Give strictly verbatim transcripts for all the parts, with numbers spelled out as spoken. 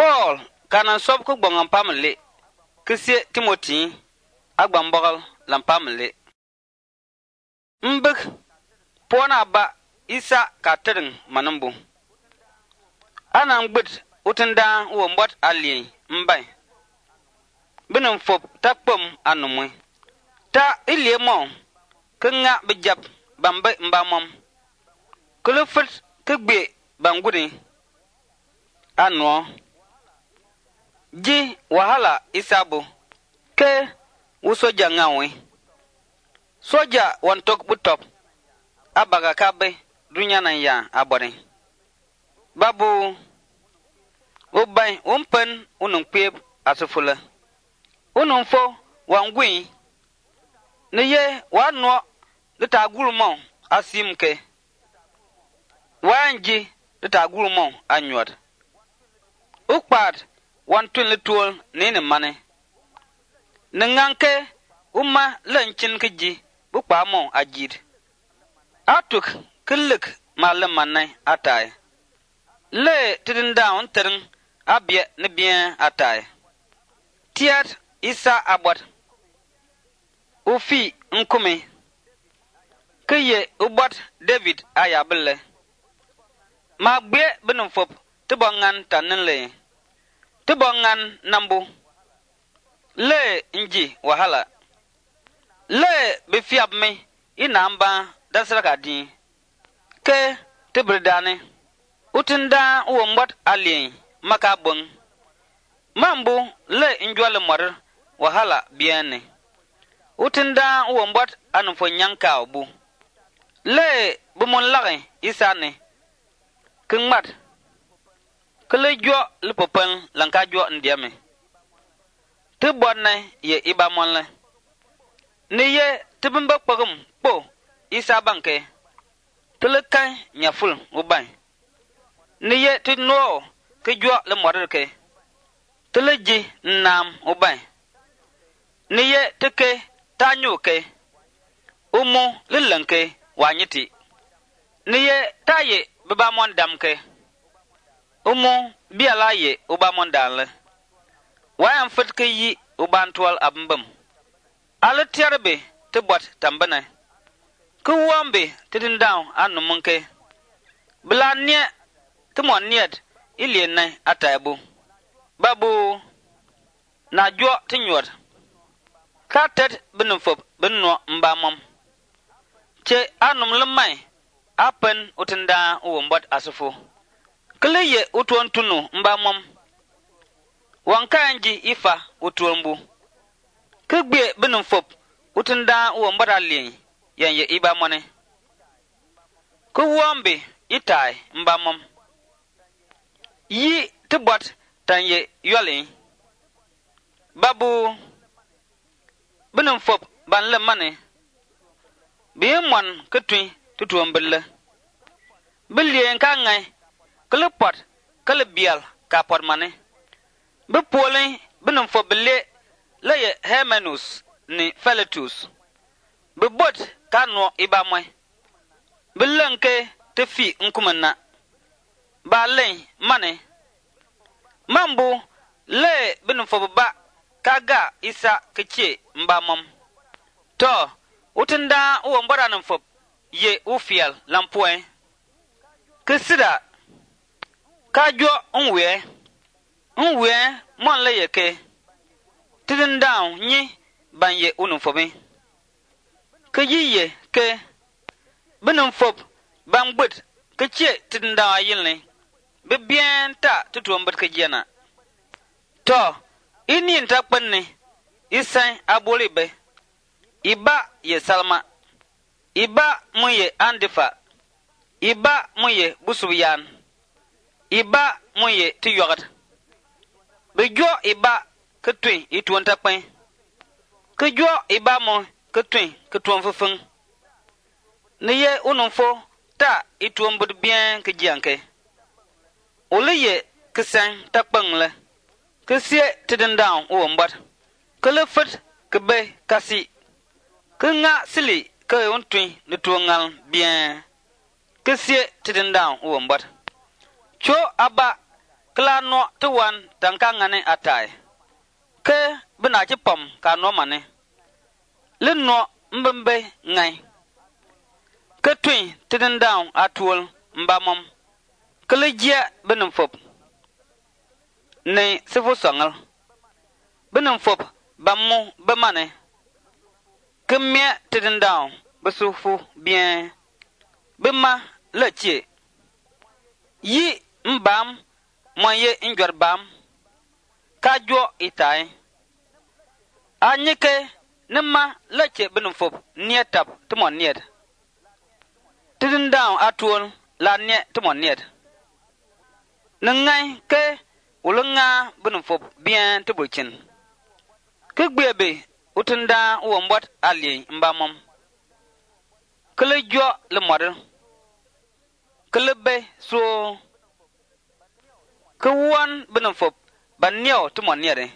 Paul kanan sob ku gbongam pamle kisi Timothy agbambogal lam pamle mbek pona ba Isa katering manambu anan gbet utenda wo mbot alien mbay binum fop takpom anumwe ta iliemo kenga bijab bambe mbamom kulufut kugbe bangudi anwo ji wahala isabu ke wusoja ngawe soja wantok butop abaga kabe dunya nan ya abore babu ubay umpen unun peb asufula unun fo wangui niye wanwo lita gulmo asimke wanji lita gulmo anywad ukpad wantun litol nene mane nanganke umma lanchin kiji bukpamo ajid atuk kilik malam manai atai le tidin down tering abye ne bien atai tiat Isa abot ufi nkume keye ubot David ayabele magbe benum fop tibongan tanle tibongan nambu le nji wahala le befiab me inamba dasraka din ke tibridane utinda wo mbot alien makabung mambu le njwale mor wahala biene utinda wo mbot anfo nyanka obu le bumon lare isane kingmat kele jo le popan lanka jo ndiame tibonne ye ibamonle ne ye tibimba pagum po Isa banke telekan nyaful uban ne ye tinno ke jo le modke teleji nam uban ne ye teke tanyuke umu lilanke wanyiti ne ye taye baba mondamke umu bialaye uba mondale wayan fitke yi uban twal abmbam alatiarbe tibot tambana ku wambe tidin down anu munke blanye timon niet ilien ataibu babu na jo tinywot katet binufop binno mbamom che anum lemai apen utinda uwombot asufu kleye utwon tunu mbamom wankanji ifa utwombu kugbe binufop utinda uwombot alien yanye iba mone ku wombe itai mbamom yi tibot tanye yole babu binum fop ban le mane bi mon ketui tutuom bille bilien ka ngai klepot kle bial ka pot mane be polin binum fop bille le ye Hermanus ni Philetus be bot kanwo iba moy bilanke te fi nkumana ba len mane mambu le binum fo ba kaga Isa kece mbamom to utinda uwo mbora nan fo ye ufial lampoe kesida kajo onwe onwe mon le yeke tidin down nyi banye unum fo be ke yiye ke binum fop bangbut ke che tinda yinle be bien ta tutuombut ke jena to ini nta kpenne isan abolibe iba ye Salma iba muye Andifa iba muye Busubiyan iba muye Tiyogat be jo iba ke twin itwonta kpen ke jo iba mo ke twin ke twon fufun ne ye ununfo ta ituombut bien ke jianke oliye kisan takpangle kisie tidin down o mbot kelefet kebe kasi kenga sili ke ontwin ne tuongal bien kisie tidin down o mbot cho aba kla no te wan tanka ngane atai ke bina chi pom ka no mane le no mbembe ngai ke twin tidin down atul mbamom kle je binin fop ne sifu songal binin fop bamu bemane ke mie tidin down besufu bien bema leche yi mbam moye injor bam kajo itai anyike nema leche binin fop nietap tumon niet tidin down atul la nie tumon niet nengai ke ulunga binin fop bien tubulchin ke gbebe utunda wombot ali mbamom kele jo le model kele be so ke wan binin fop ban nieo tumon niere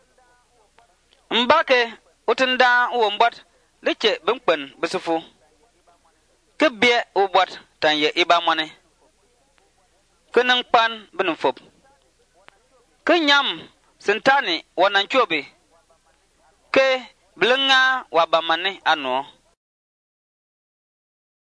mbake utunda wombot leche bimpen besufu ke bie ubot tanye ibamone ke nang pan binin fop ke nyam sentani wanan chobe ke blenga wabamane ano